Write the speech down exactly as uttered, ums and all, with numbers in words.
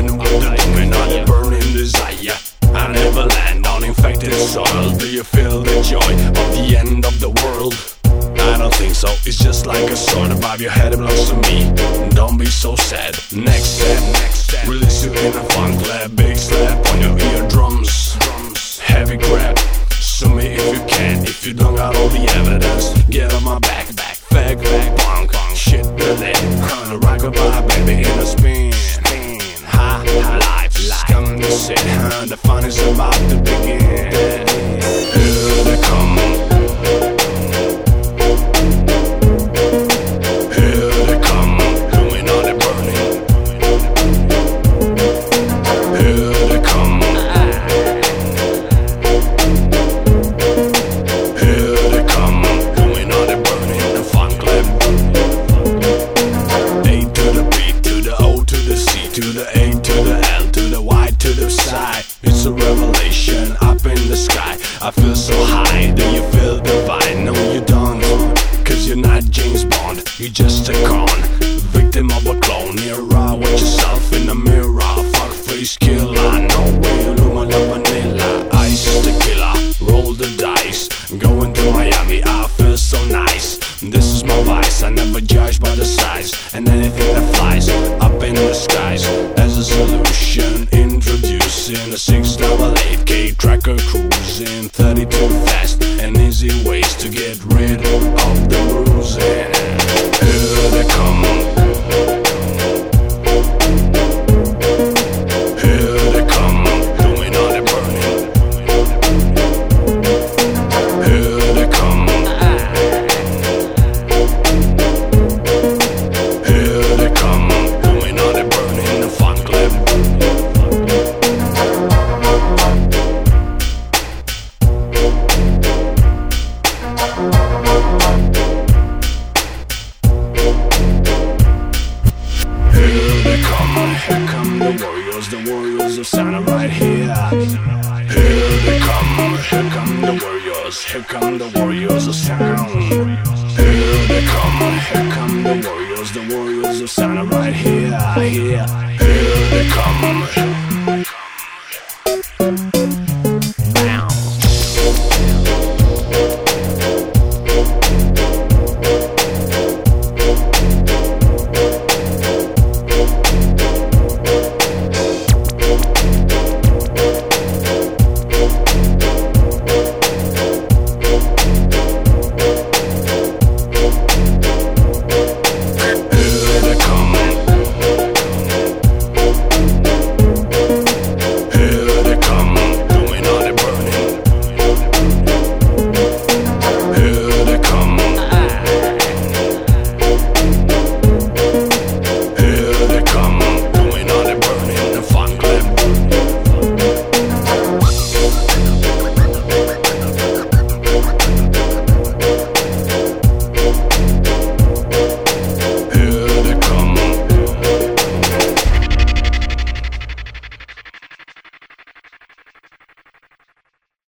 burning with the dominant burning desire. I never land on infected soil. Do you feel the joy of the end of the world? I don't think so, it's just like a sword above your head, it belongs to me. Don't be so sad. Next step, next step, release you in a fun clap. Big slap on your eardrums, heavy grab. Sue me if you can, if you don't got all the evidence. Get on my back, back, fag, fag, punk, punk. Shit the lead, on a rockabye, baby in a spin. Ha, ha, life, life, come to sit, huh? The fun is about to begin. Here they come. It's a revelation up in the sky. I feel so high, do you feel divine? No you don't, cause you're not James Bond. You're just a con, victim of a clone. You're raw with yourself in the mirror. Fuck face killer, no way you know my vanilla. Ice tequila, roll the dice. Going to Miami, I feel so nice. This is my vice, I never judge by the size. And anything that flies up in the skies as a solution. Introducing a six double eight K tracker cruising thirty-two fast and easy ways to get rid of the bruising. Here they come. Here they come, doing all the burning. Here they come. Here they come, doing all the burning. The fun club. Here come the warriors, the warriors of Santa right here. Here they come, here come the warriors, here come the warriors of sound. Here they come, here come the warriors, the warriors of Santa right here. Here, here they come.